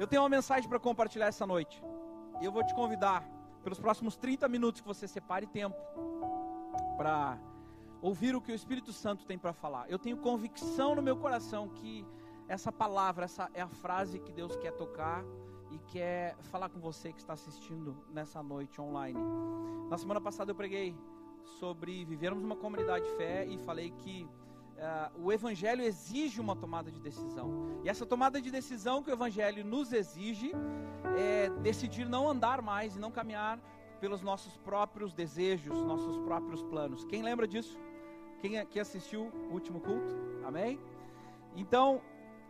tenho uma mensagem para compartilhar essa noite. E eu vou te convidar, pelos próximos 30 minutos, que você separe tempo para ouvir o que o Espírito Santo tem para falar. Eu tenho convicção no meu coração que essa palavra, essa é a frase que Deus quer tocar e quer falar com você que está assistindo nessa noite online. Na semana passada eu preguei sobre vivermos uma comunidade de fé e falei que o Evangelho exige uma tomada de decisão. E essa tomada de decisão que o Evangelho nos exige é decidir não andar mais e não caminhar pelos nossos próprios desejos, nossos próprios planos. Quem lembra disso? Quem aqui assistiu o último culto? Amém? Então,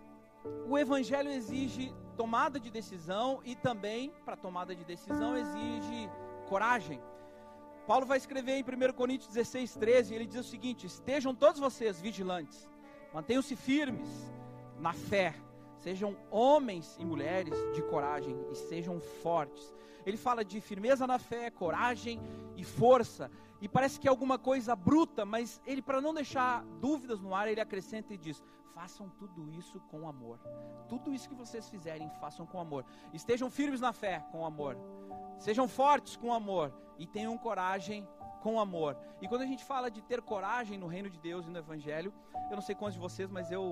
o Evangelho exige tomada de decisão e também, para tomada de decisão, exige coragem. Paulo vai escrever em 1 Coríntios 16, 13, ele diz o seguinte: estejam todos vocês vigilantes, mantenham-se firmes na fé, sejam homens e mulheres de coragem e sejam fortes. Ele fala de firmeza na fé, coragem e força, e parece que é alguma coisa bruta, mas ele, para não deixar dúvidas no ar, ele acrescenta e diz: façam tudo isso com amor. Tudo isso que vocês fizerem, façam com amor. Estejam firmes na fé, com amor. Sejam fortes com amor e tenham coragem com amor. E quando a gente fala de ter coragem no reino de Deus e no Evangelho, eu não sei quantos de vocês, mas eu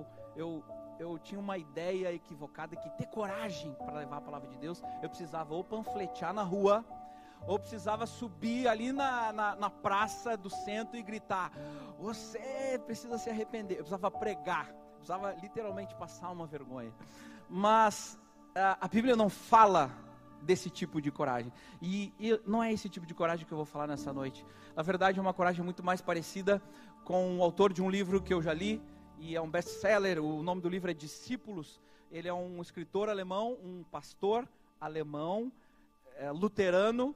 tinha uma ideia equivocada que ter coragem para levar a palavra de Deus, eu precisava ou panfletear na rua, ou precisava subir ali na praça do centro e gritar: você precisa se arrepender. Eu precisava pregar, precisava literalmente passar uma vergonha. Mas a Bíblia não fala desse tipo de coragem, e não é esse tipo de coragem que eu vou falar nessa noite. Na verdade é uma coragem muito mais parecida com o autor de um livro que eu já li, e é um best-seller. O nome do livro é Discípulos. Ele é um escritor alemão, um pastor alemão, luterano,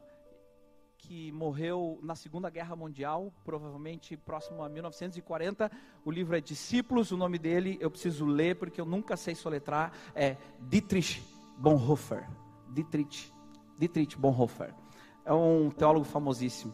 que morreu na Segunda Guerra Mundial, provavelmente próximo a 1940. O livro é Discípulos. O nome dele eu preciso ler porque eu nunca sei soletrar. É Dietrich Bonhoeffer. Dietrich Bonhoeffer. É um teólogo famosíssimo.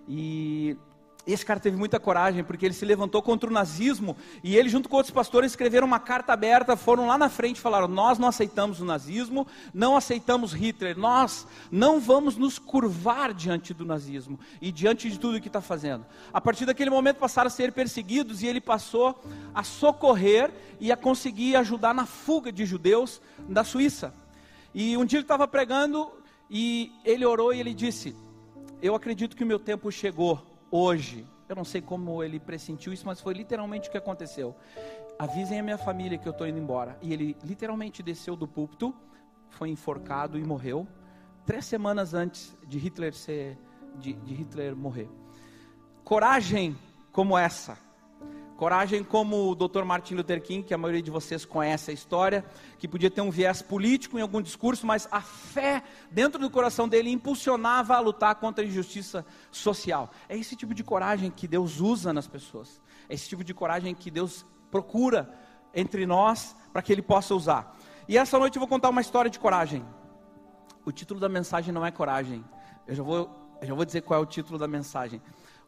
E esse cara teve muita coragem, porque ele se levantou contra o nazismo, e ele junto com outros pastores escreveram uma carta aberta, foram lá na frente e falaram: nós não aceitamos o nazismo, não aceitamos Hitler, nós não vamos nos curvar diante do nazismo e diante de tudo que está fazendo. A partir daquele momento passaram a ser perseguidos, e ele passou a socorrer e a conseguir ajudar na fuga de judeus da Suíça. E um dia ele estava pregando e ele orou e ele disse: eu acredito que o meu tempo chegou hoje. Eu não sei como ele pressentiu isso, mas foi literalmente o que aconteceu. Avisem a minha família que eu estou indo embora. E ele literalmente desceu do púlpito, foi enforcado e morreu 3 semanas antes de Hitler morrer. Coragem como essa, coragem como o Dr. Martin Luther King, que a maioria de vocês conhece a história, que podia ter um viés político em algum discurso, mas a fé dentro do coração dele impulsionava a lutar contra a injustiça social. É esse tipo de coragem que Deus usa nas pessoas. É esse tipo de coragem que Deus procura entre nós para que Ele possa usar. E essa noite eu vou contar uma história de coragem. O título da mensagem não é coragem. Eu já vou dizer qual é o título da mensagem.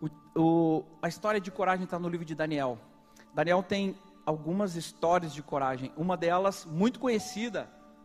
A história de coragem está no livro de Daniel. Daniel tem algumas histórias de coragem. Uma delas, muito conhecida,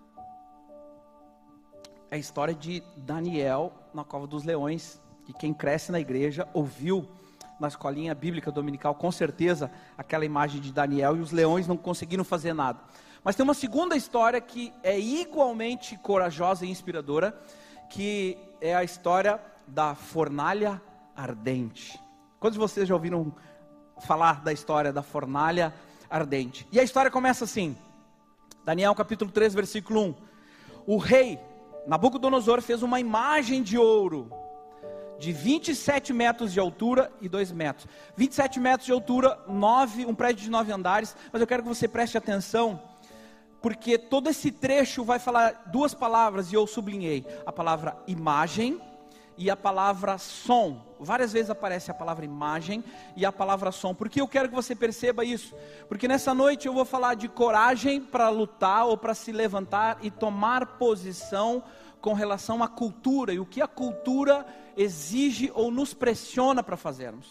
é a história de Daniel na cova dos leões, que quem cresce na igreja ouviu na escolinha bíblica dominical, com certeza, aquela imagem de Daniel e os leões não conseguiram fazer nada. Mas tem uma segunda história que é igualmente corajosa e inspiradora, que é a história da fornalha ardente. Quantos de vocês já ouviram falar da história da fornalha ardente? E a história começa assim: Daniel capítulo 3, versículo 1. O rei Nabucodonosor fez uma imagem de ouro de 27 metros de altura e 2 metros. 27 metros de altura, um prédio de 9 andares. Mas eu quero que você preste atenção, porque todo esse trecho vai falar 2 palavras, e eu sublinhei: a palavra imagem e a palavra som. Várias vezes aparece a palavra imagem e a palavra som. Por que eu quero que você perceba isso? Porque nessa noite eu vou falar de coragem para lutar ou para se levantar e tomar posição com relação à cultura e o que a cultura exige ou nos pressiona para fazermos.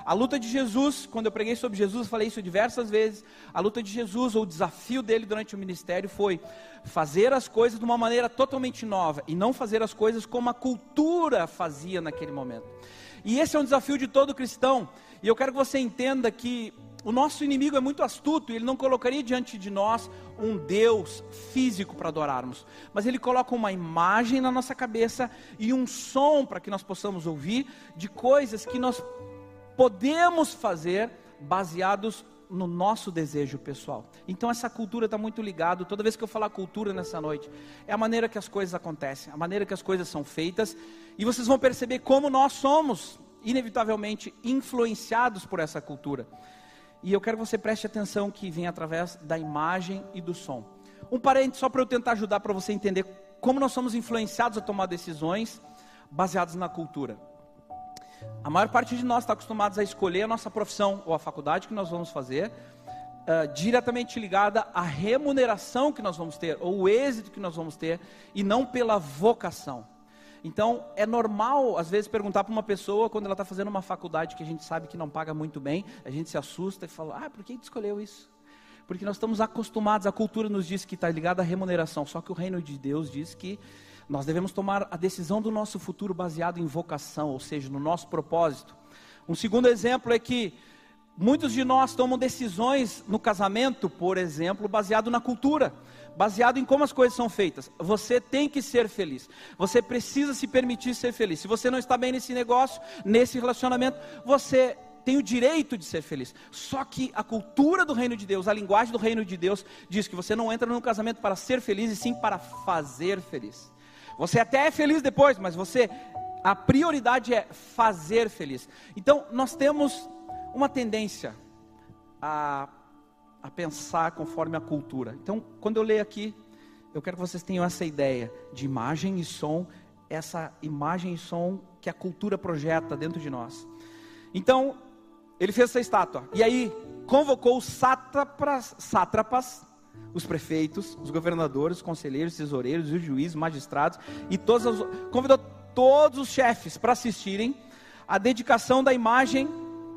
A luta de Jesus, quando eu preguei sobre Jesus, eu falei isso diversas vezes. A luta de Jesus, ou o desafio dele durante o ministério foi fazer as coisas de uma maneira totalmente nova e não fazer as coisas como a cultura fazia naquele momento. E esse é um desafio de todo cristão. E eu quero que você entenda que o nosso inimigo é muito astuto, e ele não colocaria diante de nós um Deus físico para adorarmos, mas ele coloca uma imagem na nossa cabeça e um som para que nós possamos ouvir de coisas que nós podemos fazer baseados no nosso desejo pessoal. Então essa cultura está muito ligada. Toda vez que eu falar cultura nessa noite, é a maneira que as coisas acontecem, a maneira que as coisas são feitas, e vocês vão perceber como nós somos inevitavelmente influenciados por essa cultura. E eu quero que você preste atenção que vem através da imagem e do som. Um parênteses só para eu tentar ajudar para você entender como nós somos influenciados a tomar decisões baseadas na cultura. A maior parte de nós está acostumados a escolher a nossa profissão ou a faculdade que nós vamos fazer, diretamente ligada à remuneração que nós vamos ter, ou o êxito que nós vamos ter, e não pela vocação. Então, é normal, às vezes, perguntar para uma pessoa, quando ela está fazendo uma faculdade que a gente sabe que não paga muito bem, a gente se assusta e fala, por que tu escolheu isso? Porque nós estamos acostumados, a cultura nos diz que está ligada à remuneração, só que o reino de Deus diz que nós devemos tomar a decisão do nosso futuro baseado em vocação, ou seja, no nosso propósito. Um segundo exemplo é que muitos de nós tomam decisões no casamento, por exemplo, baseado na cultura, baseado em como as coisas são feitas. Você tem que ser feliz, você precisa se permitir ser feliz. Se você não está bem nesse negócio, nesse relacionamento, você tem o direito de ser feliz. Só que a cultura do reino de Deus, a linguagem do reino de Deus, diz que você não entra num casamento para ser feliz, e sim para fazer feliz. Você até é feliz depois, mas a prioridade é fazer feliz. Então nós temos uma tendência a pensar conforme a cultura. Então, quando eu leio aqui, eu quero que vocês tenham essa ideia de imagem e som, essa imagem e som que a cultura projeta dentro de nós. Então, ele fez essa estátua, e aí convocou os sátrapas, os prefeitos, os governadores, os conselheiros, os tesoureiros, os juízes, magistrados, e convidou todos os chefes para assistirem à dedicação da imagem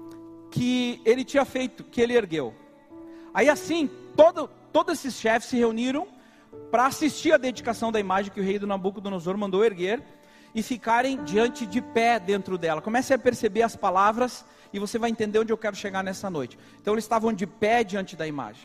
que ele tinha feito, que ele ergueu. Aí assim, todos esses chefes se reuniram para assistir à dedicação da imagem que o rei do Nabucodonosor mandou erguer, e ficarem diante de pé dentro dela. Comece a perceber as palavras, e você vai entender onde eu quero chegar nessa noite. Então eles estavam de pé diante da imagem.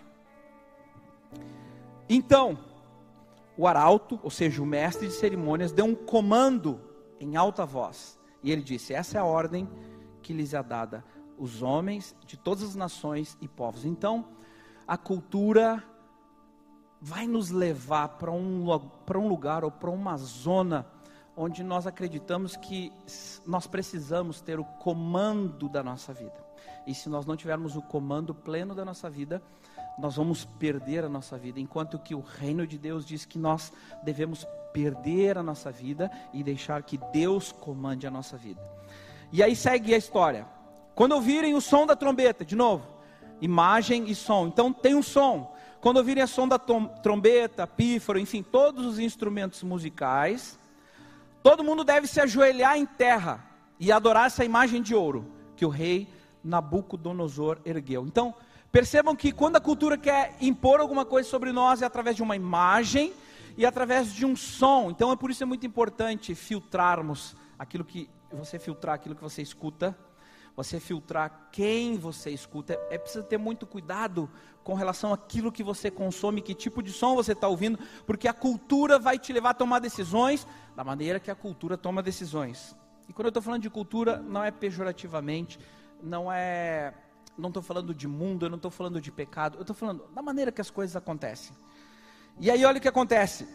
Então, o arauto, ou seja, o mestre de cerimônias, deu um comando em alta voz, e ele disse: essa é a ordem que lhes é dada, os homens de todas as nações e povos. Então, a cultura vai nos levar para um lugar ou para uma zona onde nós acreditamos que nós precisamos ter o comando da nossa vida. E se nós não tivermos o comando pleno da nossa vida, nós vamos perder a nossa vida. Enquanto que o reino de Deus diz que nós devemos perder a nossa vida e deixar que Deus comande a nossa vida. E aí segue a história. Quando ouvirem o som da trombeta, de novo, imagem e som. Então tem um som. Quando ouvirem o som da trombeta, pífaro, enfim, todos os instrumentos musicais, todo mundo deve se ajoelhar em terra e adorar essa imagem de ouro que o rei Nabucodonosor ergueu. Então, percebam que quando a cultura quer impor alguma coisa sobre nós, é através de uma imagem e através de um som. Então, é por isso que é muito importante filtrarmos aquilo que você escuta. Você filtrar quem você escuta. É preciso ter muito cuidado com relação àquilo que você consome, que tipo de som você está ouvindo, porque a cultura vai te levar a tomar decisões da maneira que a cultura toma decisões. E quando eu estou falando de cultura, não é pejorativamente, não estou falando de mundo, eu não estou falando de pecado, eu estou falando da maneira que as coisas acontecem. E aí olha o que acontece.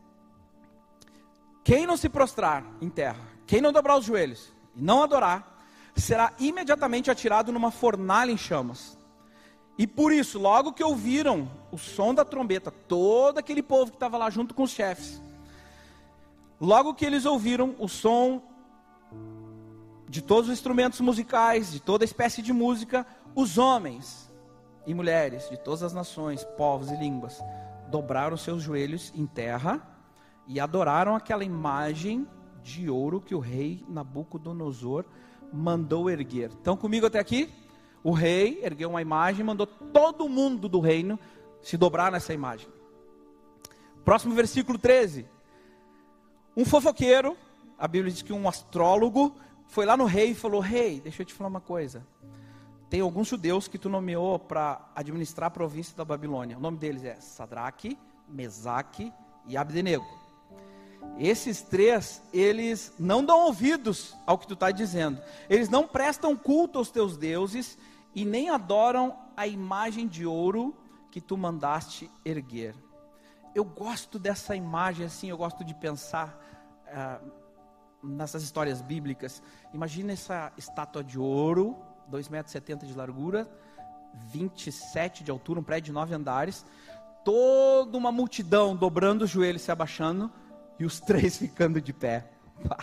Quem não se prostrar em terra, quem não dobrar os joelhos e não adorar, será imediatamente atirado numa fornalha em chamas. E por isso, logo que ouviram o som da trombeta, todo aquele povo que estava lá junto com os chefes, logo que eles ouviram o som de todos os instrumentos musicais, de toda espécie de música, os homens e mulheres de todas as nações, povos e línguas, dobraram seus joelhos em terra e adoraram aquela imagem de ouro que o rei Nabucodonosor mandou erguer. Estão comigo até aqui? O rei ergueu uma imagem e mandou todo mundo do reino se dobrar nessa imagem. Próximo versículo 13. Um fofoqueiro, a Bíblia diz que um astrólogo, foi lá no rei e falou: rei, deixa eu te falar uma coisa. Tem alguns judeus que tu nomeou para administrar a província da Babilônia. O nome deles é Sadraque, Mesaque e Abdenego. Esses três, eles não dão ouvidos ao que tu está dizendo. Eles não prestam culto aos teus deuses e nem adoram a imagem de ouro que tu mandaste erguer. Eu gosto dessa imagem assim, eu gosto de pensar nessas histórias bíblicas. Imagina essa estátua de ouro, 2,70 metros de largura, 27 de altura, um prédio de 9 andares, toda uma multidão dobrando os joelhos, se abaixando, e os três ficando de pé.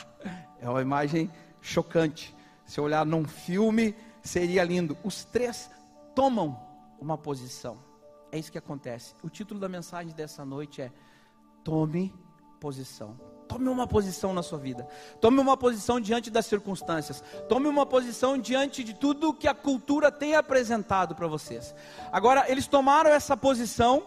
É uma imagem chocante. Se eu olhar num filme, seria lindo. Os três tomam uma posição. É isso que acontece. O título da mensagem dessa noite é: tome posição. Tome uma posição na sua vida. Tome uma posição diante das circunstâncias. Tome uma posição diante de tudo que a cultura tem apresentado para vocês. Agora, eles tomaram essa posição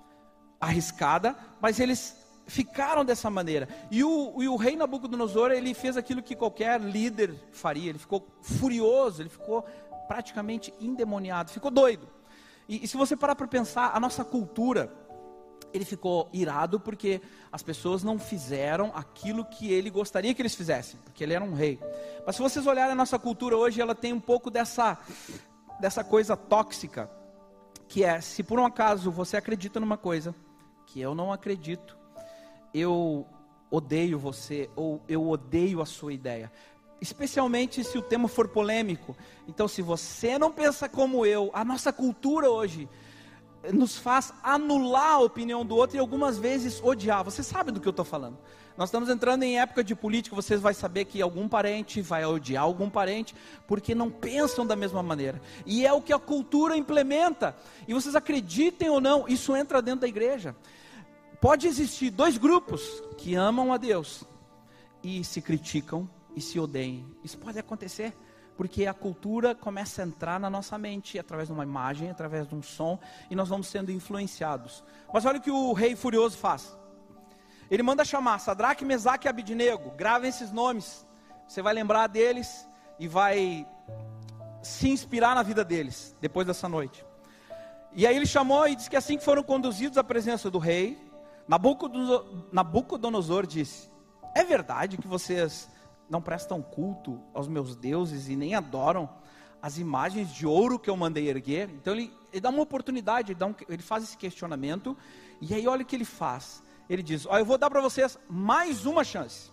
arriscada, mas eles ficaram dessa maneira. E o rei Nabucodonosor, ele fez aquilo que qualquer líder faria. Ele ficou furioso, ele ficou praticamente endemoniado, ficou doido. E se você parar para pensar, a nossa cultura, ele ficou irado porque as pessoas não fizeram aquilo que ele gostaria que eles fizessem, porque ele era um rei. Mas se vocês olharem a nossa cultura hoje, ela tem um pouco dessa coisa tóxica, que é: se por um acaso você acredita numa coisa que eu não acredito, eu odeio você, ou eu odeio a sua ideia. Especialmente se o tema for polêmico. Então, se você não pensa como eu, a nossa cultura hoje nos faz anular a opinião do outro e algumas vezes odiar. Você sabe do que eu estou falando. Nós estamos entrando em época de política. Vocês vão saber que algum parente vai odiar algum parente porque não pensam da mesma maneira. E é o que a cultura implementa. E vocês acreditem ou não, isso entra dentro da igreja. Pode existir dois grupos que amam a Deus e se criticam e se odeiem. Isso pode acontecer, porque a cultura começa a entrar na nossa mente, através de uma imagem, através de um som, e nós vamos sendo influenciados. Mas olha o que o rei furioso faz. Ele manda chamar Sadraque, Mesaque e Abdenego. Gravem esses nomes, você vai lembrar deles e vai se inspirar na vida deles, depois dessa noite. E aí ele chamou e disse que assim que foram conduzidos à presença do rei, Nabucodonosor disse: é verdade que vocês não prestam culto aos meus deuses e nem adoram as imagens de ouro que eu mandei erguer? Então ele dá uma oportunidade, ele faz esse questionamento, e aí olha o que ele faz. Ele diz: eu vou dar para vocês mais uma chance.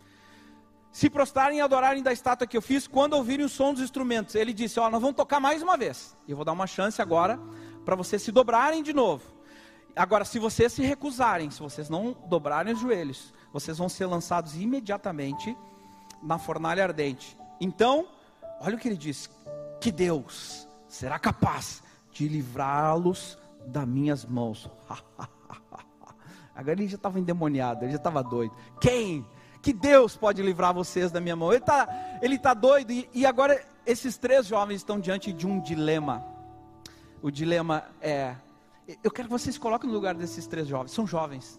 Se prostrarem e adorarem da estátua que eu fiz quando ouvirem o som dos instrumentos. Ele disse: nós vamos tocar mais uma vez. E eu vou dar uma chance agora para vocês se dobrarem de novo. Agora, se vocês se recusarem, se vocês não dobrarem os joelhos, vocês vão ser lançados imediatamente na fornalha ardente. Então, olha o que ele diz: que Deus será capaz de livrá-los das minhas mãos. Agora ele já estava endemoniado, ele já estava doido. Quem? Que Deus pode livrar vocês da minha mão? Ele tá doido. E agora esses três jovens estão diante de um dilema. O dilema é: eu quero que vocês coloquem no lugar desses três jovens. São jovens.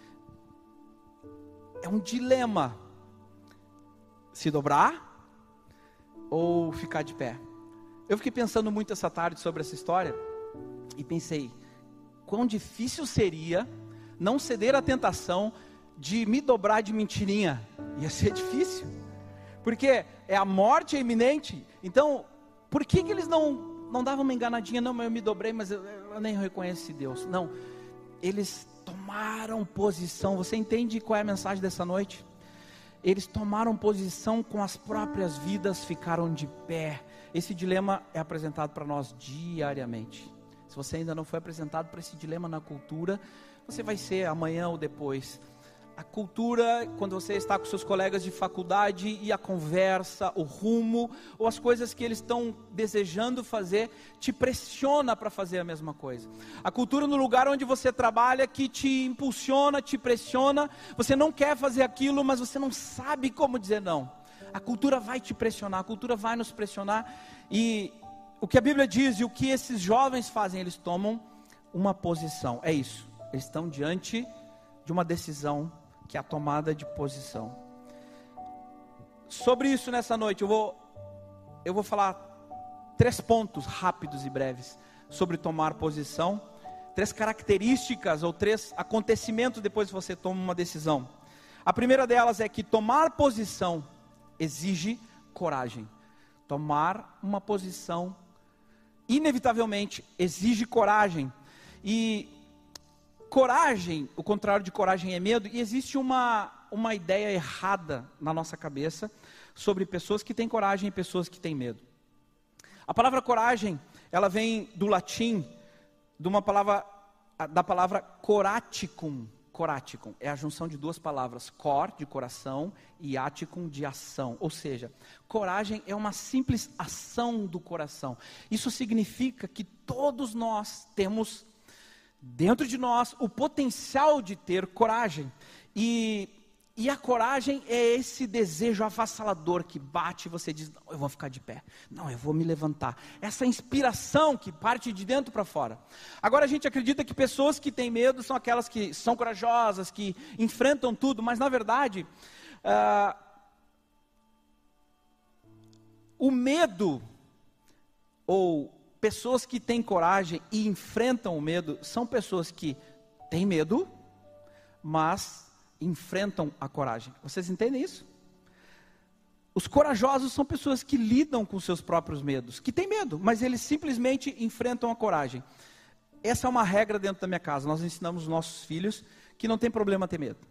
É um dilema: se dobrar ou ficar de pé. Eu fiquei pensando muito essa tarde sobre essa história e pensei: quão difícil seria não ceder à tentação de me dobrar de mentirinha. Ia ser difícil, porque a morte é iminente. Então, por que eles não davam uma enganadinha? Não, mas eu me dobrei, mas eu nem reconheci Deus. Não, eles tomaram posição. Você entende qual é a mensagem dessa noite? Eles tomaram posição com as próprias vidas, ficaram de pé. Esse dilema é apresentado para nós diariamente. Se você ainda não foi apresentado para esse dilema na cultura, você vai ser amanhã ou depois. A cultura, quando você está com seus colegas de faculdade e a conversa, o rumo, ou as coisas que eles estão desejando fazer, te pressiona para fazer a mesma coisa. A cultura no lugar onde você trabalha, que te impulsiona, te pressiona, você não quer fazer aquilo, mas você não sabe como dizer não. A cultura vai te pressionar, a cultura vai nos pressionar. E o que a Bíblia diz e o que esses jovens fazem, eles tomam uma posição. É isso, eles estão diante de uma decisão, que é a tomada de posição. Sobre isso nessa noite, eu vou falar 3 pontos rápidos e breves sobre tomar posição. 3 características ou 3 acontecimentos depois que você toma uma decisão. A primeira delas é que tomar posição exige coragem. Tomar uma posição, inevitavelmente, exige coragem. E coragem, o contrário de coragem é medo. E existe uma ideia errada na nossa cabeça sobre pessoas que têm coragem e pessoas que têm medo. A palavra coragem, ela vem do latim, da palavra coraticum. Coraticum é a junção de 2 palavras, cor, de coração, e aticum, de ação. Ou seja, coragem é uma simples ação do coração. Isso significa que todos nós temos dentro de nós o potencial de ter coragem. E a coragem é esse desejo avassalador que bate e você diz, não, eu vou ficar de pé, não, eu vou me levantar. Essa inspiração que parte de dentro para fora. Agora a gente acredita que pessoas que têm medo são aquelas que são corajosas, que enfrentam tudo, mas na verdade, o medo, ou pessoas que têm coragem e enfrentam o medo, são pessoas que têm medo, mas enfrentam a coragem. Vocês entendem isso? Os corajosos são pessoas que lidam com seus próprios medos, que têm medo, mas eles simplesmente enfrentam a coragem. Essa é uma regra dentro da minha casa. Nós ensinamos os nossos filhos que não tem problema ter medo.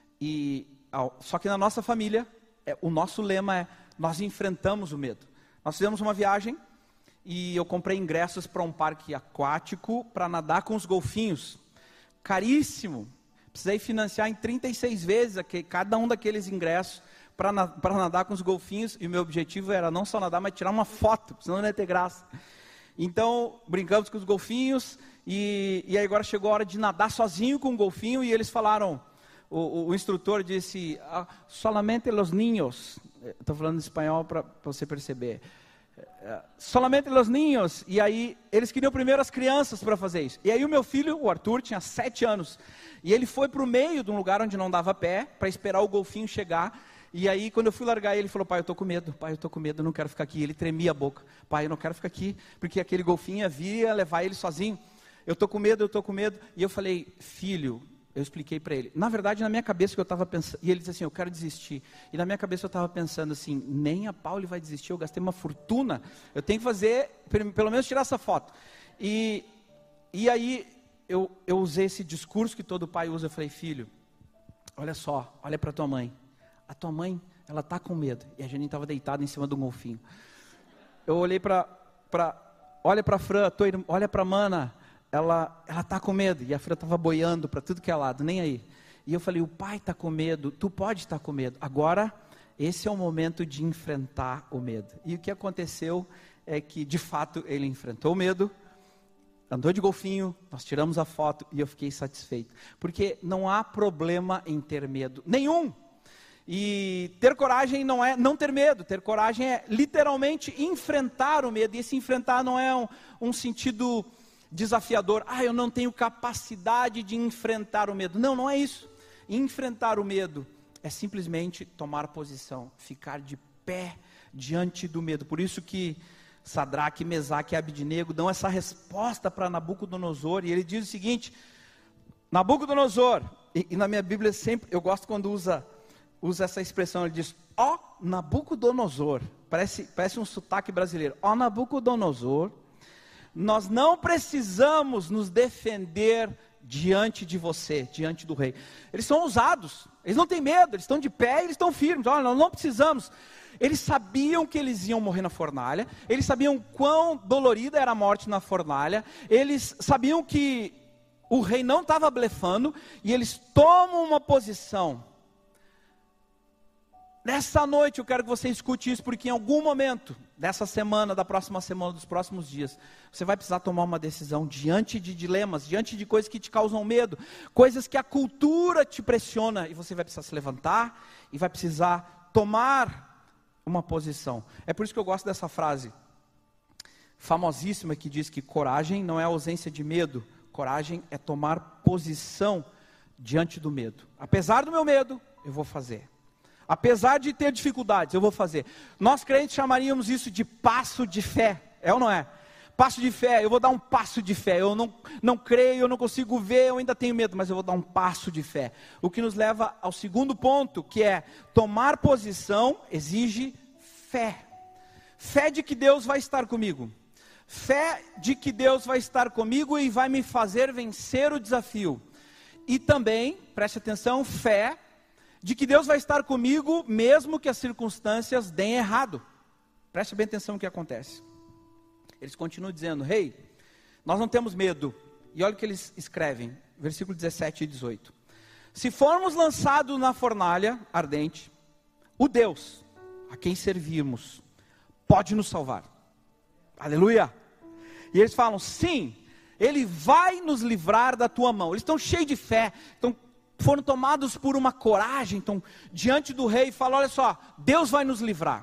Só que na nossa família, o nosso lema é, nós enfrentamos o medo. Nós fizemos uma viagem e eu comprei ingressos para um parque aquático para nadar com os golfinhos. Caríssimo. Precisei financiar em 36 vezes cada um daqueles ingressos para nadar com os golfinhos. E o meu objetivo era não só nadar, mas tirar uma foto, senão não ia ter graça. Então, brincamos com os golfinhos. E aí agora chegou a hora de nadar sozinho com o golfinho. E eles falaram, o instrutor disse, solamente los niños. Estou falando em espanhol para você perceber. Solamente los niños. E aí eles queriam primeiro as crianças para fazer isso. E aí o meu filho, o Arthur, tinha 7 anos. E ele foi para o meio de um lugar onde não dava pé, para esperar o golfinho chegar. E aí quando eu fui largar ele falou, pai, eu estou com medo, eu não quero ficar aqui. Ele tremia a boca, pai, eu não quero ficar aqui, porque aquele golfinho ia levar ele sozinho. Eu estou com medo. E eu falei, filho, eu expliquei para ele. Na verdade, na minha cabeça que eu estava pensando, e ele disse assim, eu quero desistir. E na minha cabeça eu estava pensando assim, nem a Pauli vai desistir, eu gastei uma fortuna, eu tenho que fazer, pelo menos tirar essa foto. E aí eu usei esse discurso que todo pai usa, eu falei, filho, olha só, olha para tua mãe. A tua mãe, ela está com medo. E a gente estava deitado em cima de um golfinho. Eu olhei olha para a Fran, olha para a Mana, ela está com medo. E a Fran estava boiando para tudo que é lado, nem aí. E eu falei, o pai está com medo, tu pode estar com medo. Agora, esse é o momento de enfrentar o medo. E o que aconteceu é que, de fato, ele enfrentou o medo, andou de golfinho, nós tiramos a foto e eu fiquei satisfeito. Porque não há problema em ter medo nenhum. E ter coragem não é não ter medo, ter coragem é literalmente enfrentar o medo. E esse enfrentar não é um sentido desafiador. Eu não tenho capacidade de enfrentar o medo. Não, não é isso. Enfrentar o medo é simplesmente tomar posição, ficar de pé diante do medo. Por isso que Sadraque, Mesaque e Abidnego dão essa resposta para Nabucodonosor, e ele diz o seguinte, Nabucodonosor, e na minha Bíblia sempre, eu gosto quando usa essa expressão, ele diz, ó Nabucodonosor, parece um sotaque brasileiro, ó Nabucodonosor, nós não precisamos nos defender diante de você, diante do rei. Eles são ousados, eles não têm medo, eles estão de pé, eles estão firmes, olha, nós não precisamos. Eles sabiam que eles iam morrer na fornalha, eles sabiam quão dolorida era a morte na fornalha, eles sabiam que o rei não estava blefando, e eles tomam uma posição. Nessa noite eu quero que você escute isso, porque em algum momento dessa semana, da próxima semana, dos próximos dias, você vai precisar tomar uma decisão diante de dilemas, diante de coisas que te causam medo, coisas que a cultura te pressiona, e você vai precisar se levantar, e vai precisar tomar uma posição. É por isso que eu gosto dessa frase famosíssima que diz que coragem não é ausência de medo, coragem é tomar posição diante do medo. Apesar do meu medo, eu vou fazer. Apesar de ter dificuldades, eu vou fazer. Nós crentes chamaríamos isso de passo de fé, é ou não é? Passo de fé, eu vou dar um passo de fé. Eu não creio, eu não consigo ver, eu ainda tenho medo, mas eu vou dar um passo de fé. O que nos leva ao segundo ponto, que é tomar posição exige fé. Fé de que Deus vai estar comigo. Fé de que Deus vai estar comigo e vai me fazer vencer o desafio. E também, preste atenção, fé de que Deus vai estar comigo mesmo que as circunstâncias deem errado. Preste bem atenção no que acontece. Eles continuam dizendo, Rei, nós não temos medo. E olha o que eles escrevem, versículo 17 e 18. Se formos lançados na fornalha ardente, o Deus a quem servimos pode nos salvar. Aleluia! E eles falam, sim, Ele vai nos livrar da tua mão. Eles estão cheios de fé, foram tomados por uma coragem, estão diante do rei e falam, olha só, Deus vai nos livrar.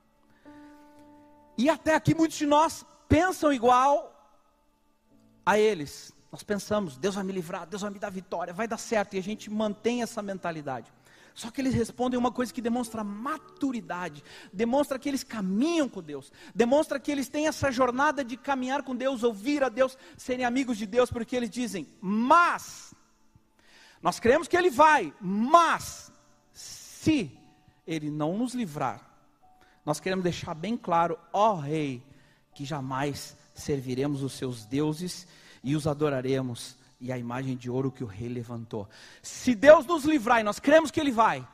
E até aqui muitos de nós pensam igual a eles. Nós pensamos, Deus vai me livrar, Deus vai me dar vitória, vai dar certo. E a gente mantém essa mentalidade. Só que eles respondem uma coisa que demonstra maturidade, demonstra que eles caminham com Deus, demonstra que eles têm essa jornada de caminhar com Deus, ouvir a Deus, serem amigos de Deus, porque eles dizem, mas, nós cremos que Ele vai, mas, se Ele não nos livrar, nós queremos deixar bem claro, ó Rei, que jamais serviremos os seus deuses e os adoraremos, e a imagem de ouro que o rei levantou. Se Deus nos livrar, e nós cremos que Ele vai,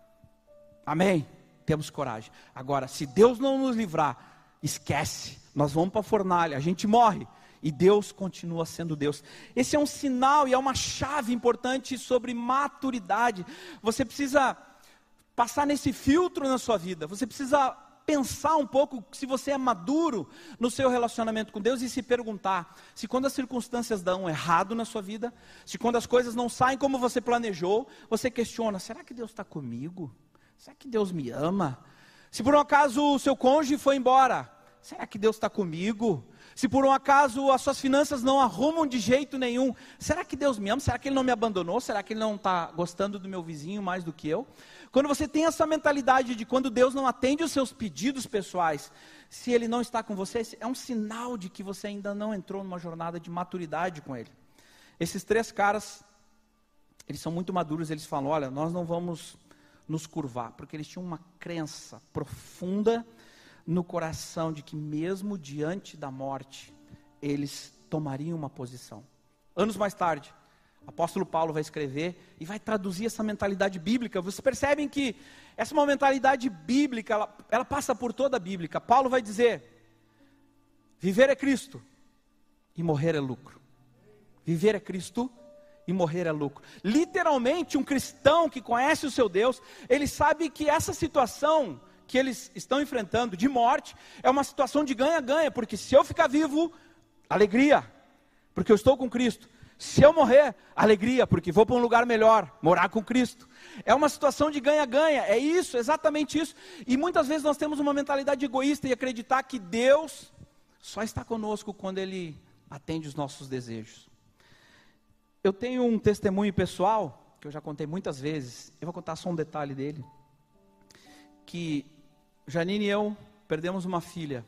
amém, temos coragem. Agora, se Deus não nos livrar, esquece, nós vamos para a fornalha, a gente morre, e Deus continua sendo Deus. Esse é um sinal e é uma chave importante sobre maturidade. Você precisa passar nesse filtro na sua vida, você precisa pensar um pouco se você é maduro no seu relacionamento com Deus e se perguntar se quando as circunstâncias dão errado na sua vida, se quando as coisas não saem como você planejou, você questiona, será que Deus está comigo? Será que Deus me ama? Se por um acaso o seu cônjuge foi embora, será que Deus está comigo? Se por um acaso as suas finanças não arrumam de jeito nenhum, será que Deus me ama? Será que Ele não me abandonou? Será que Ele não está gostando do meu vizinho mais do que eu? Quando você tem essa mentalidade de quando Deus não atende os seus pedidos pessoais, se Ele não está com você, é um sinal de que você ainda não entrou numa jornada de maturidade com Ele. Esses três caras, eles são muito maduros, eles falam, olha, nós não vamos nos curvar, porque eles tinham uma crença profunda no coração de que mesmo diante da morte, eles tomariam uma posição. Anos mais tarde, o apóstolo Paulo vai escrever e vai traduzir essa mentalidade bíblica. Vocês percebem que essa é uma mentalidade bíblica, ela passa por toda a Bíblia. Paulo vai dizer, viver é Cristo e morrer é lucro. Viver é Cristo e morrer é lucro. Literalmente, um cristão que conhece o seu Deus, ele sabe que essa situação que eles estão enfrentando de morte, é uma situação de ganha-ganha, porque se eu ficar vivo, alegria, porque eu estou com Cristo. Se eu morrer, alegria, porque vou para um lugar melhor, morar com Cristo. É uma situação de ganha-ganha, é isso, exatamente isso. E muitas vezes nós temos uma mentalidade egoísta e acreditar que Deus só está conosco quando Ele atende os nossos desejos. Eu tenho um testemunho pessoal, que eu já contei muitas vezes, eu vou contar só um detalhe dele, que Janine e eu perdemos uma filha.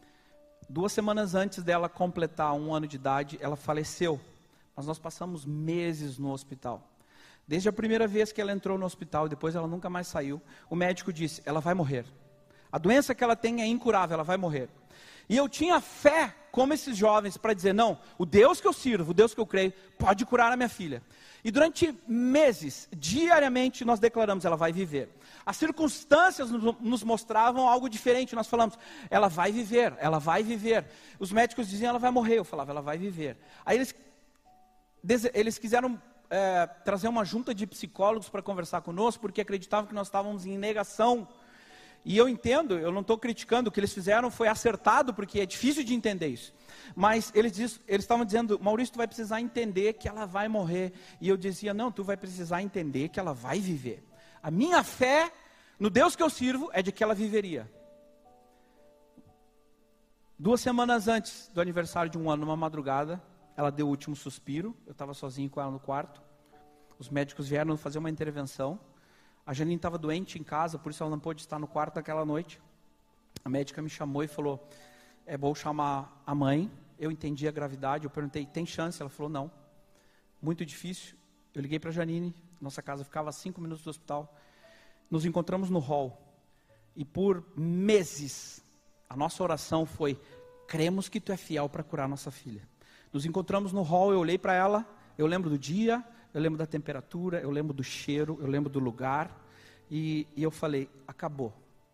2 semanas antes dela completar 1 ano de idade, ela faleceu. Mas nós passamos meses no hospital. Desde a primeira vez que ela entrou no hospital, e depois ela nunca mais saiu, o médico disse, ela vai morrer. A doença que ela tem é incurável, ela vai morrer. E eu tinha fé, como esses jovens, para dizer, não, o Deus que eu sirvo, o Deus que eu creio, pode curar a minha filha. E durante meses, diariamente, nós declaramos, ela vai viver. As circunstâncias nos mostravam algo diferente, nós falamos, ela vai viver, ela vai viver. Os médicos diziam, ela vai morrer, eu falava, ela vai viver. Aí eles quiseram trazer uma junta de psicólogos para conversar conosco, porque acreditavam que nós estávamos em negação. E eu entendo, eu não estou criticando, o que eles fizeram foi acertado, porque é difícil de entender isso. Mas eles estavam dizendo, Maurício, tu vai precisar entender que ela vai morrer. E eu dizia, não, tu vai precisar entender que ela vai viver. A minha fé no Deus que eu sirvo é de que ela viveria. 2 semanas antes do aniversário de 1 ano, numa madrugada, ela deu o último suspiro. Eu estava sozinho com ela no quarto. Os médicos vieram fazer uma intervenção. A Janine estava doente em casa, por isso ela não pôde estar no quarto naquela noite. A médica me chamou e falou, é bom chamar a mãe. Eu entendi a gravidade, eu perguntei, tem chance? Ela falou, não. Muito difícil. Eu liguei para a Janine, nossa casa ficava a 5 minutos do hospital. Nos encontramos no hall. E por meses, a nossa oração foi, cremos que tu é fiel para curar nossa filha. Nos encontramos no hall, eu olhei para ela, eu lembro do dia, eu lembro da temperatura, eu lembro do cheiro, eu lembro do lugar. E eu falei, acabou.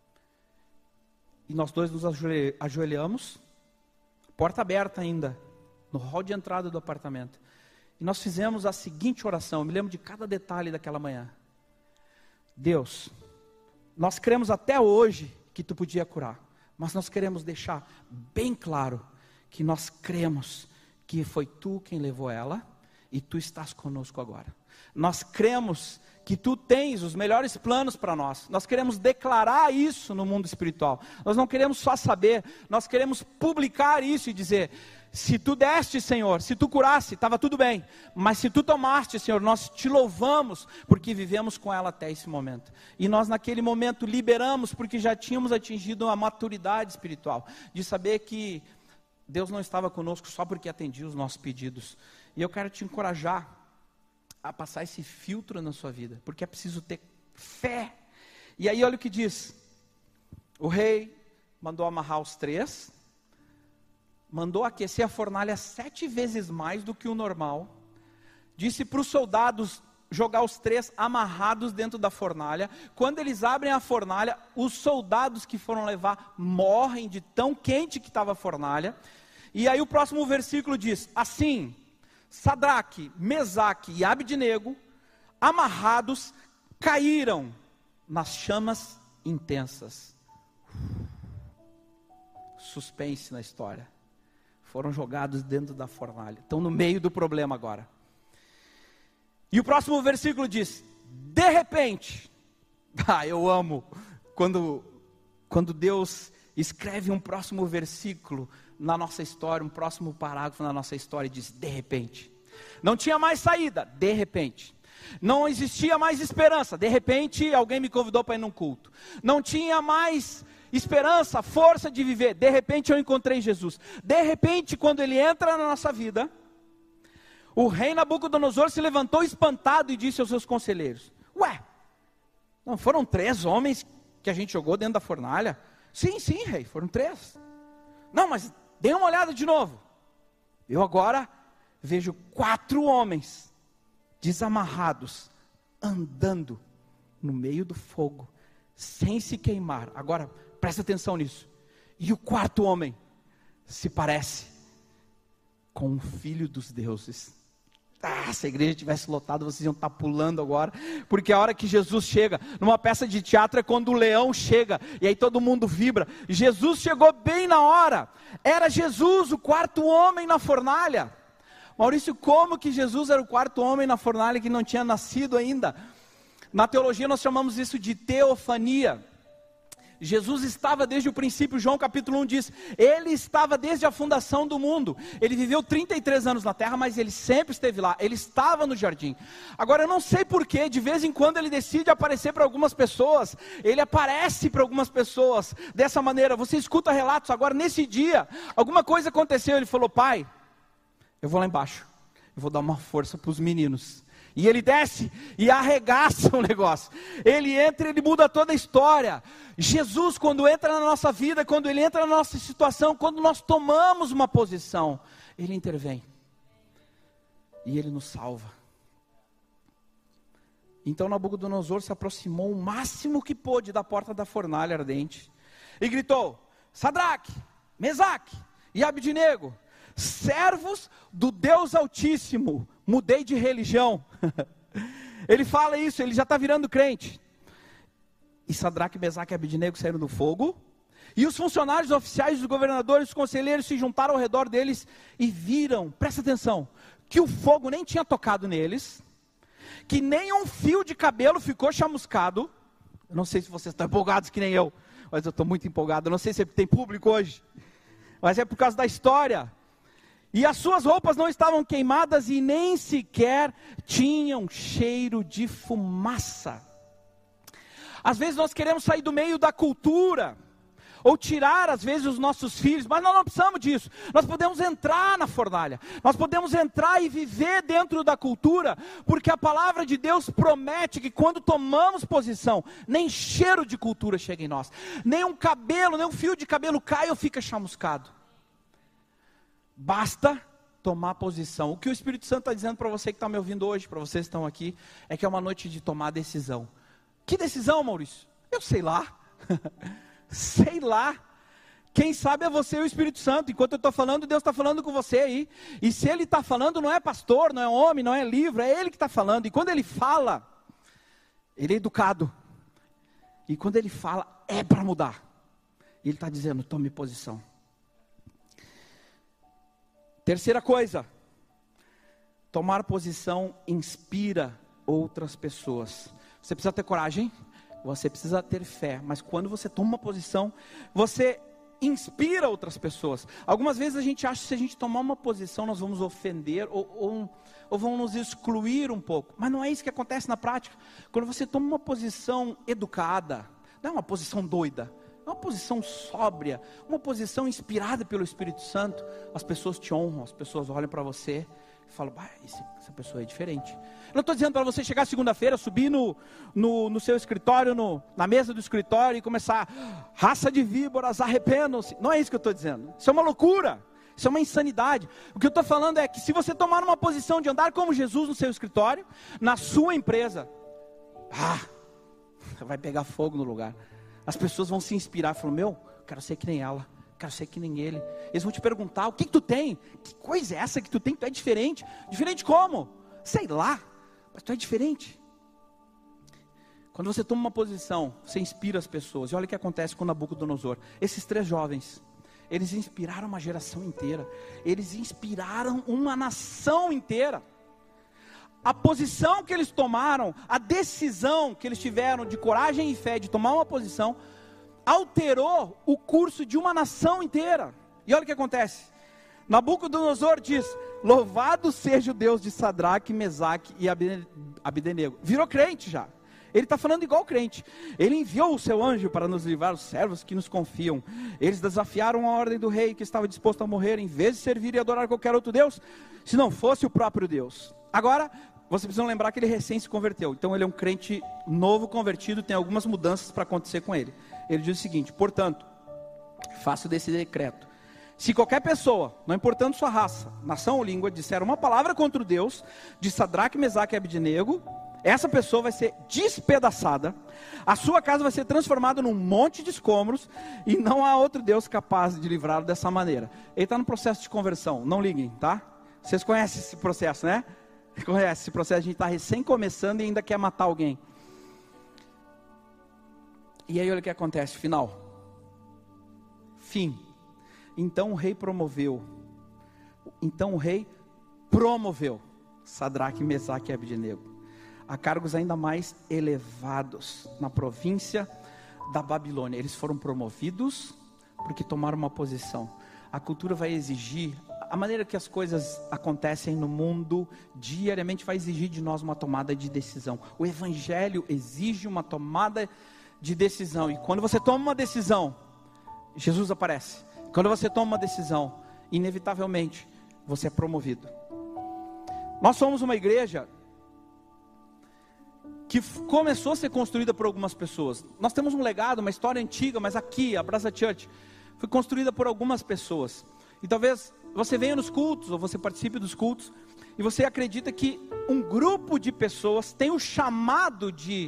E nós dois nos ajoelhamos, porta aberta ainda, no hall de entrada do apartamento. E nós fizemos a seguinte oração, eu me lembro de cada detalhe daquela manhã. Deus, nós cremos até hoje que tu podia curar, mas nós queremos deixar bem claro que nós cremos que foi tu quem levou ela e tu estás conosco agora. Nós cremos que tu tens os melhores planos para nós. Nós queremos declarar isso no mundo espiritual. Nós não queremos só saber, nós queremos publicar isso e dizer, se tu deste, Senhor, se tu curasse, estava tudo bem. Mas se tu tomaste, Senhor, nós te louvamos, porque vivemos com ela até esse momento. E nós naquele momento liberamos, porque já tínhamos atingido a maturidade espiritual, de saber que Deus não estava conosco só porque atendia os nossos pedidos. E eu quero te encorajar a passar esse filtro na sua vida, porque é preciso ter fé. E aí olha o que diz, o rei mandou amarrar os 3, mandou aquecer a fornalha 7 vezes mais do que o normal, disse para os soldados jogar os 3 amarrados dentro da fornalha. Quando eles abrem a fornalha, os soldados que foram levar morrem de tão quente que estava a fornalha. E aí o próximo versículo diz, assim, Sadraque, Mesaque e Abdenego, amarrados, caíram nas chamas intensas. Suspense na história. Foram jogados dentro da fornalha. Estão no meio do problema agora. E o próximo versículo diz, de repente, eu amo quando Deus escreve um próximo versículo na nossa história, um próximo parágrafo na nossa história e diz, de repente. Não tinha mais saída, de repente. Não existia mais esperança, de repente alguém me convidou para ir num culto. Não tinha mais esperança, força de viver, de repente eu encontrei Jesus. De repente, quando ele entra na nossa vida, o rei Nabucodonosor se levantou espantado e disse aos seus conselheiros, ué, não foram 3 homens que a gente jogou dentro da fornalha? Sim, rei, foram 3. Não, mas dê uma olhada de novo. Eu agora vejo 4 homens desamarrados, andando no meio do fogo, sem se queimar. Agora, presta atenção nisso. E o 4º homem se parece com um filho dos deuses. Se a igreja tivesse lotado, vocês iam estar pulando agora, porque a hora que Jesus chega, numa peça de teatro é quando o leão chega, e aí todo mundo vibra. Jesus chegou bem na hora, era Jesus, o 4º homem na fornalha. Maurício, como que Jesus era o 4º homem na fornalha que não tinha nascido ainda? Na teologia nós chamamos isso de teofania. Jesus estava desde o princípio, João capítulo 1 diz, ele estava desde a fundação do mundo. Ele viveu 33 anos na terra, mas ele sempre esteve lá, ele estava no jardim. Agora eu não sei porquê, de vez em quando ele decide aparecer para algumas pessoas, ele aparece para algumas pessoas, dessa maneira. Você escuta relatos, agora nesse dia, alguma coisa aconteceu, ele falou, pai, eu vou lá embaixo, eu vou dar uma força para os meninos. E ele desce e arregaça o negócio. Ele entra e ele muda toda a história. Jesus, quando entra na nossa vida, quando ele entra na nossa situação, quando nós tomamos uma posição, ele intervém. E ele nos salva. Então Nabucodonosor se aproximou o máximo que pôde da porta da fornalha ardente. E gritou, Sadraque, Mesaque e Abdenego, servos do Deus Altíssimo, mudei de religião. Ele fala isso, ele já está virando crente. E Sadraque, Mesaque e Abdenego saíram do fogo. E os funcionários oficiais, os governadores, os conselheiros se juntaram ao redor deles e viram, presta atenção, que o fogo nem tinha tocado neles, que nem um fio de cabelo ficou chamuscado. Eu não sei se vocês estão empolgados que nem eu, mas eu estou muito empolgado. Eu não sei se tem público hoje. mas é por causa da história. E as suas roupas não estavam queimadas e nem sequer tinham cheiro de fumaça. Às vezes nós queremos sair do meio da cultura, ou tirar às vezes os nossos filhos, mas nós não precisamos disso. Nós podemos entrar na fornalha, nós podemos entrar e viver dentro da cultura, porque a palavra de Deus promete que quando tomamos posição, nem cheiro de cultura chega em nós, nem um cabelo, nem um fio de cabelo cai ou fica chamuscado. Basta tomar posição. O que o Espírito Santo está dizendo para você que está me ouvindo hoje, para vocês que estão aqui, é que é uma noite de tomar decisão. Que decisão, Maurício? Eu sei lá. Sei lá. Quem sabe é você e o Espírito Santo. Enquanto eu estou falando, Deus está falando com você aí. E se Ele está falando, não é pastor, não é homem, não é livro, é Ele que está falando. E quando Ele fala, Ele é educado. E quando Ele fala, é para mudar. Ele está dizendo, tome posição. Terceira coisa, tomar posição inspira outras pessoas. Você precisa ter coragem, você precisa ter fé, mas quando você toma uma posição, você inspira outras pessoas. Algumas vezes a gente acha que se a gente tomar uma posição, nós vamos ofender ou vamos nos excluir um pouco, mas não é isso que acontece na prática. Quando você toma uma posição educada, não é uma posição doida, é uma posição sóbria, uma posição inspirada pelo Espírito Santo, as pessoas te honram, as pessoas olham para você e falam, essa pessoa é diferente. Eu não estou dizendo para você chegar segunda-feira, subir no seu escritório, na mesa do escritório e começar, raça de víboras, arrependam-se. Não é isso que eu estou dizendo, isso é uma loucura, isso é uma insanidade. O que eu estou falando é que se você tomar uma posição de andar como Jesus no seu escritório, na sua empresa, vai pegar fogo no lugar. As pessoas vão se inspirar, falam, quero ser que nem ela, quero ser que nem ele. Eles vão te perguntar, o que tu tem? Que coisa é essa que tu tem? Tu é diferente. Diferente como? Sei lá, mas tu é diferente. Quando você toma uma posição, você inspira as pessoas. E olha o que acontece com Nabucodonosor. Esses 3 jovens, eles inspiraram uma geração inteira. Eles inspiraram uma nação inteira. A posição que eles tomaram, a decisão que eles tiveram de coragem e fé de tomar uma posição, alterou o curso de uma nação inteira. E olha o que acontece. Nabucodonosor diz, louvado seja o Deus de Sadraque, Mesaque e Abdenego. Virou crente já. Ele está falando igual crente. Ele enviou o seu anjo para nos livrar os servos que nos confiam. Eles desafiaram a ordem do rei que estava disposto a morrer, em vez de servir e adorar qualquer outro Deus, se não fosse o próprio Deus. Agora, vocês precisam lembrar que ele recém se converteu. Então ele é um crente novo convertido, tem algumas mudanças para acontecer com ele. Ele diz o seguinte, portanto, faço desse decreto. Se qualquer pessoa, não importando sua raça, nação ou língua, disser uma palavra contra o Deus de Sadraque, Mesaque e Abdenego, essa pessoa vai ser despedaçada, a sua casa vai ser transformada num monte de escombros, e não há outro Deus capaz de livrá-lo dessa maneira. Ele está no processo de conversão, não liguem, tá? Vocês conhecem esse processo, né? Conhece esse processo, a gente está recém começando e ainda quer matar alguém. E aí olha o que acontece, final. Fim. Então o rei promoveu Sadraque, Mesaque e Abdenego a cargos ainda mais elevados na província da Babilônia. Eles foram promovidos porque tomaram uma posição. A cultura vai exigir, a maneira que as coisas acontecem no mundo diariamente vai exigir de nós uma tomada de decisão. O evangelho exige uma tomada de decisão. E quando você toma uma decisão, Jesus aparece. Quando você toma uma decisão, inevitavelmente você é promovido. Nós somos uma igreja que começou a ser construída por algumas pessoas. Nós temos um legado, uma história antiga, mas aqui, a Brasa Church, foi construída por algumas pessoas. E talvez você venha nos cultos, ou você participe dos cultos, e você acredita que um grupo de pessoas tem o chamado de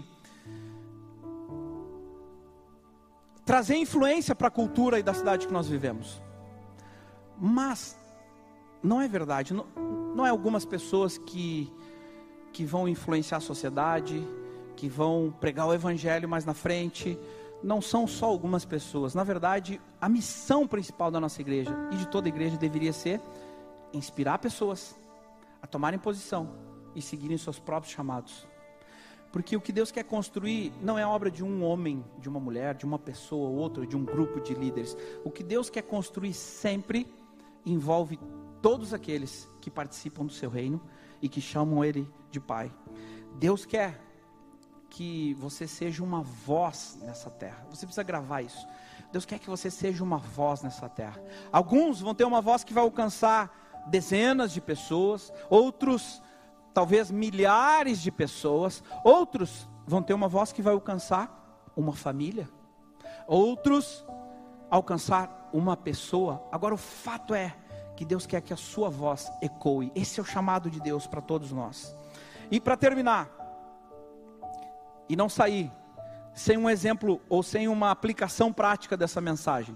trazer influência para a cultura e da cidade que nós vivemos. Mas não é verdade. Não é algumas pessoas que vão influenciar a sociedade, que vão pregar o evangelho mais na frente. Não são só algumas pessoas. Na verdade, a missão principal da nossa igreja e de toda igreja deveria ser inspirar pessoas a tomarem posição e seguirem seus próprios chamados. Porque o que Deus quer construir não é obra de um homem, de uma mulher, de uma pessoa ou outra, de um grupo de líderes. O que Deus quer construir sempre envolve todos aqueles que participam do seu reino e que chamam Ele de Pai. Deus quer que você seja uma voz nessa terra. Você precisa gravar isso. Deus quer que você seja uma voz nessa terra. Alguns vão ter uma voz que vai alcançar dezenas de pessoas, outros talvez milhares de pessoas, outros vão ter uma voz que vai alcançar uma família, outros alcançar uma pessoa. Agora o fato é que Deus quer que a sua voz ecoe. Esse é o chamado de Deus para todos nós. E para terminar, e não sair sem um exemplo ou sem uma aplicação prática dessa mensagem,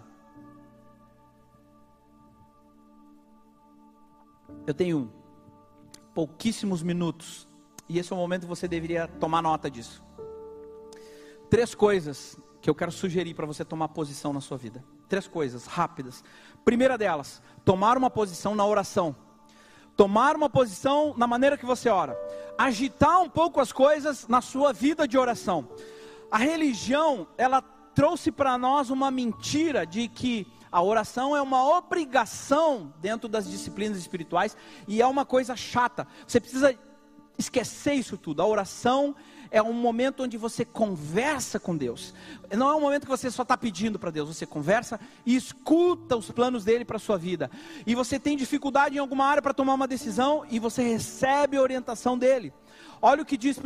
eu tenho pouquíssimos minutos, e esse é o momento que você deveria tomar nota disso. 3 coisas que eu quero sugerir para você tomar posição na sua vida. 3 coisas rápidas. Primeira delas, tomar uma posição na oração. Tomar uma posição na maneira que você ora. Agitar um pouco as coisas na sua vida de oração. A religião, ela trouxe para nós uma mentira de que a oração é uma obrigação dentro das disciplinas espirituais e é uma coisa chata. Você precisa esquecer isso tudo. A oração é um momento onde você conversa com Deus. Não é um momento que você só está pedindo para Deus. Você conversa e escuta os planos dele para a sua vida. E você tem dificuldade em alguma área para tomar uma decisão e você recebe a orientação dele. Olha o que diz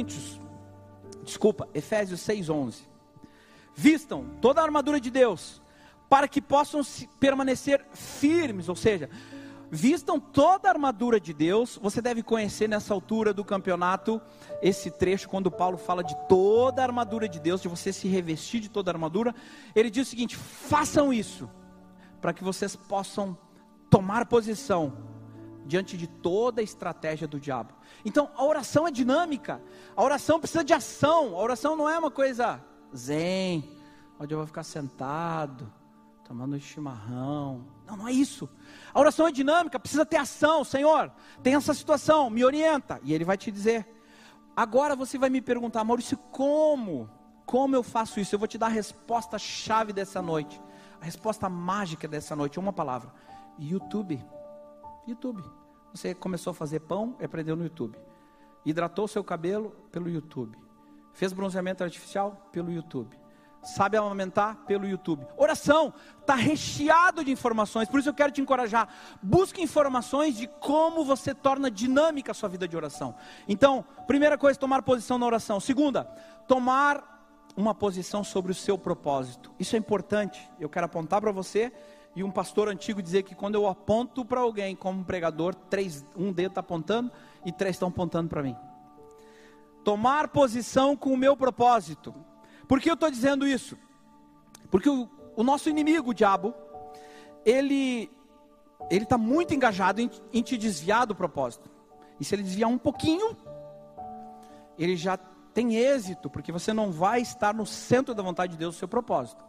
Efésios 6:11. Vistam toda a armadura de Deus, para que possam permanecer firmes, ou seja, vistam toda a armadura de Deus. Você deve conhecer nessa altura do campeonato esse trecho, quando Paulo fala de toda a armadura de Deus, de você se revestir de toda a armadura. Ele diz o seguinte: façam isso, para que vocês possam tomar posição diante de toda a estratégia do diabo. Então a oração é dinâmica, a oração precisa de ação, a oração não é uma coisa zen, onde eu vou ficar sentado tomando chimarrão. Não é isso. A oração é dinâmica, precisa ter ação. Senhor, tem essa situação, me orienta. E Ele vai te dizer. Agora você vai me perguntar: Maurício, como eu faço isso? Eu vou te dar a resposta chave dessa noite. A resposta mágica dessa noite, uma palavra: YouTube. Você começou a fazer pão, aprendeu no YouTube. Hidratou seu cabelo pelo YouTube. Fez bronzeamento artificial pelo YouTube. Sabe amamentar pelo YouTube. Oração está recheado de informações. Por isso eu quero te encorajar: busque informações de como você torna dinâmica a sua vida de oração. Então, primeira coisa, tomar posição na oração. Segunda, tomar uma posição sobre o seu propósito. Isso é importante. Eu quero apontar para você, e um pastor antigo dizer que quando eu aponto para alguém como pregador, um dedo está apontando e 3 estão apontando para mim. Tomar posição com o meu propósito. Por que eu estou dizendo isso? Porque o nosso inimigo, o diabo, ele está muito engajado em te desviar do propósito. E se ele desviar um pouquinho, ele já tem êxito, porque você não vai estar no centro da vontade de Deus, o seu propósito.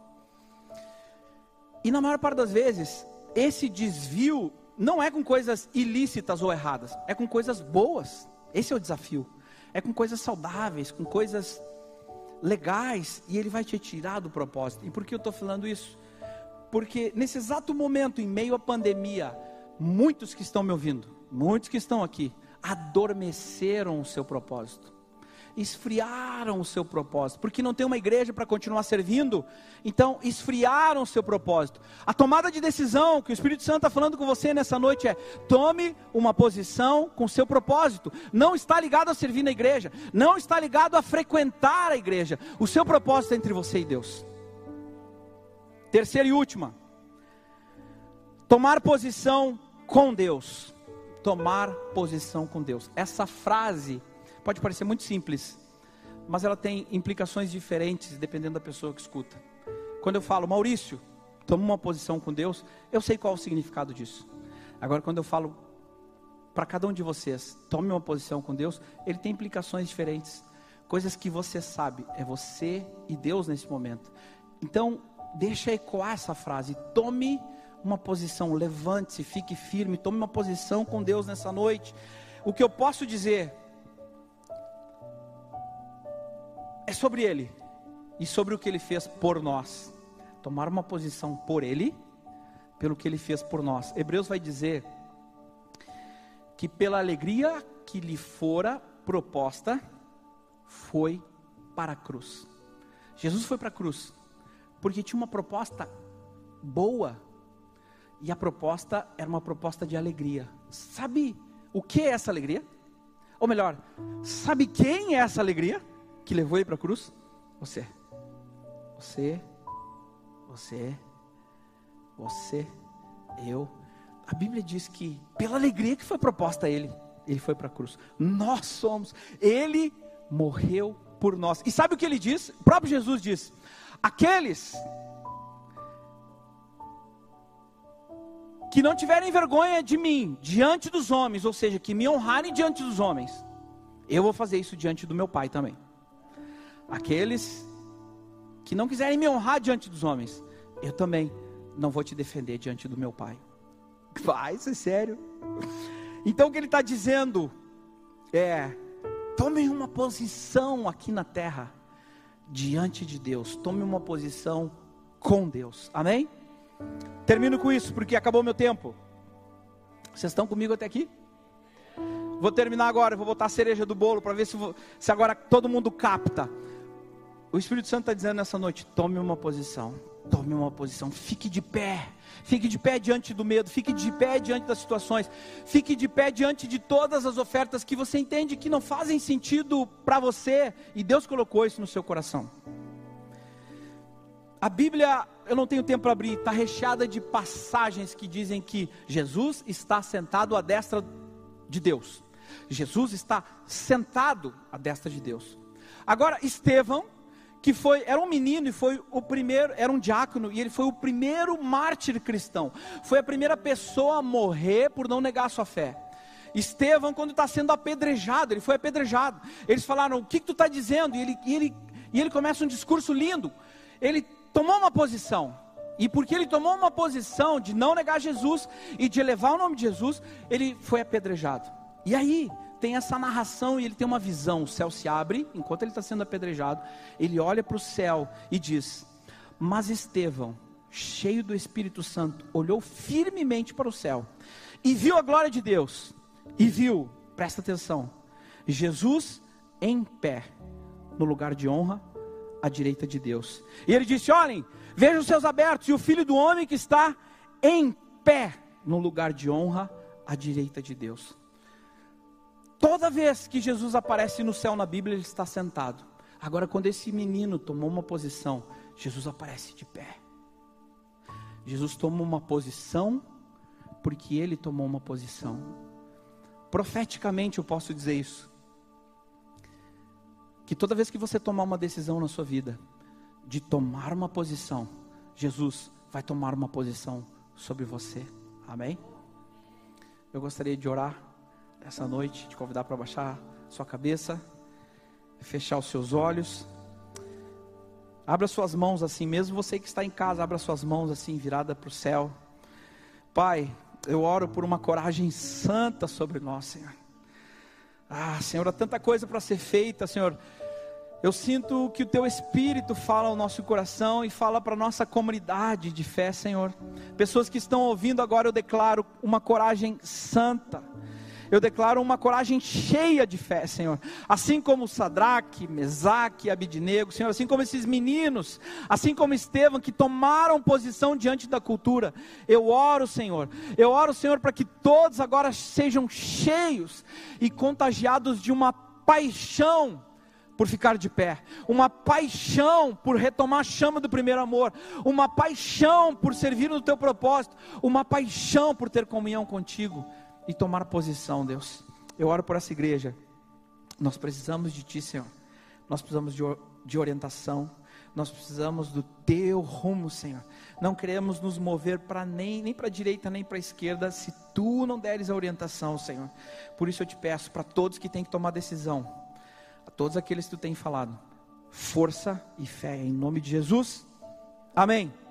E na maior parte das vezes, esse desvio não é com coisas ilícitas ou erradas, é com coisas boas. Esse é o desafio. É com coisas saudáveis, com coisas legais, e ele vai te tirar do propósito. E por que eu estou falando isso? Porque nesse exato momento, em meio à pandemia, muitos que estão me ouvindo, muitos que estão aqui, adormeceram o seu propósito, esfriaram o seu propósito, porque não tem uma igreja para continuar servindo. Então esfriaram o seu propósito. A tomada de decisão que o Espírito Santo está falando com você nessa noite é: tome uma posição com o seu propósito. Não está ligado a servir na igreja, não está ligado a frequentar a igreja. O seu propósito é entre você e Deus. Terceira e última, tomar posição com Deus. Tomar posição com Deus. Essa frase pode parecer muito simples, mas ela tem implicações diferentes dependendo da pessoa que escuta. Quando eu falo: Maurício, toma uma posição com Deus, eu sei qual é o significado disso. Agora, quando eu falo para cada um de vocês: tome uma posição com Deus, ele tem implicações diferentes. Coisas que você sabe, é você e Deus nesse momento. Então, deixa ecoar essa frase: tome uma posição, levante-se, fique firme, tome uma posição com Deus nessa noite. O que eu posso dizer é sobre Ele e sobre o que Ele fez por nós. Tomar uma posição por Ele, pelo que Ele fez por nós. Hebreus vai dizer que pela alegria que lhe fora proposta, foi para a cruz. Jesus foi para a cruz porque tinha uma proposta boa, e a proposta era uma proposta de alegria. Sabe o que é essa alegria? Ou melhor, sabe quem é essa alegria que levou ele para a cruz? Você, eu. A Bíblia diz que pela alegria que foi proposta a ele foi para a cruz. Nós somos, ele morreu por nós. E sabe o que ele diz? O próprio Jesus diz: aqueles que não tiverem vergonha de mim diante dos homens, ou seja, que me honrarem diante dos homens, eu vou fazer isso diante do meu Pai também. Aqueles que não quiserem me honrar diante dos homens, eu também não vou te defender diante do meu Pai. Vai, isso é sério. Então o que ele está dizendo é: tome uma posição aqui na terra diante de Deus, tome uma posição com Deus, amém? Termino com isso, porque acabou meu tempo. Vocês estão comigo até aqui? Vou terminar agora, vou botar a cereja do bolo, para ver se agora todo mundo capta. O Espírito Santo está dizendo nessa noite: tome uma posição, fique de pé diante do medo, fique de pé diante das situações, fique de pé diante de todas as ofertas que você entende que não fazem sentido para você, e Deus colocou isso no seu coração. A Bíblia, eu não tenho tempo para abrir, está recheada de passagens que dizem que Jesus está sentado à destra de Deus. Jesus está sentado à destra de Deus. Agora, Estevão, que era um menino e foi o primeiro, era um diácono, e ele foi o primeiro mártir cristão. Foi a primeira pessoa a morrer por não negar a sua fé. Estevão, quando está sendo apedrejado, ele foi apedrejado. Eles falaram: o que tu está dizendo? E ele começa um discurso lindo. Ele tomou uma posição, e porque ele tomou uma posição de não negar Jesus e de elevar o nome de Jesus, ele foi apedrejado. E aí tem essa narração, e ele tem uma visão. O céu se abre, enquanto ele está sendo apedrejado, ele olha para o céu e diz: mas Estevão, cheio do Espírito Santo, olhou firmemente para o céu, e viu a glória de Deus, e viu, presta atenção, Jesus em pé, no lugar de honra, à direita de Deus. E ele disse: olhem, vejam os céus abertos, e o Filho do Homem que está em pé, no lugar de honra, à direita de Deus. Toda vez que Jesus aparece no céu na Bíblia, ele está sentado. Agora, quando esse menino tomou uma posição, Jesus aparece de pé. Jesus toma uma posição, porque ele tomou uma posição. Profeticamente eu posso dizer isso, que toda vez que você tomar uma decisão na sua vida, de tomar uma posição, Jesus vai tomar uma posição sobre você, amém? Eu gostaria de orar essa noite, te convidar para baixar sua cabeça, fechar os seus olhos, abra suas mãos assim, mesmo você que está em casa, abra suas mãos assim, virada para o céu. Pai, eu oro por uma coragem santa sobre nós, Senhor. Senhor, há tanta coisa para ser feita, Senhor. Eu sinto que o Teu Espírito fala ao nosso coração e fala para a nossa comunidade de fé, Senhor. Pessoas que estão ouvindo agora, eu declaro uma coragem santa. Eu declaro uma coragem cheia de fé, Senhor. Assim como Sadraque, Mesaque, Abidnego, Senhor, assim como esses meninos, assim como Estevão, que tomaram posição diante da cultura. Eu oro, Senhor, para que todos agora sejam cheios e contagiados de uma paixão por ficar de pé, uma paixão por retomar a chama do primeiro amor, uma paixão por servir no Teu propósito, uma paixão por ter comunhão contigo e tomar posição, Deus. Eu oro por essa igreja. Nós precisamos de Ti, Senhor. Nós precisamos de orientação. Nós precisamos do Teu rumo, Senhor. Não queremos nos mover para nem para a direita, nem para a esquerda, se Tu não deres a orientação, Senhor. Por isso eu te peço, para todos que têm que tomar decisão, a todos aqueles que Tu tem falado, força e fé, em nome de Jesus, amém.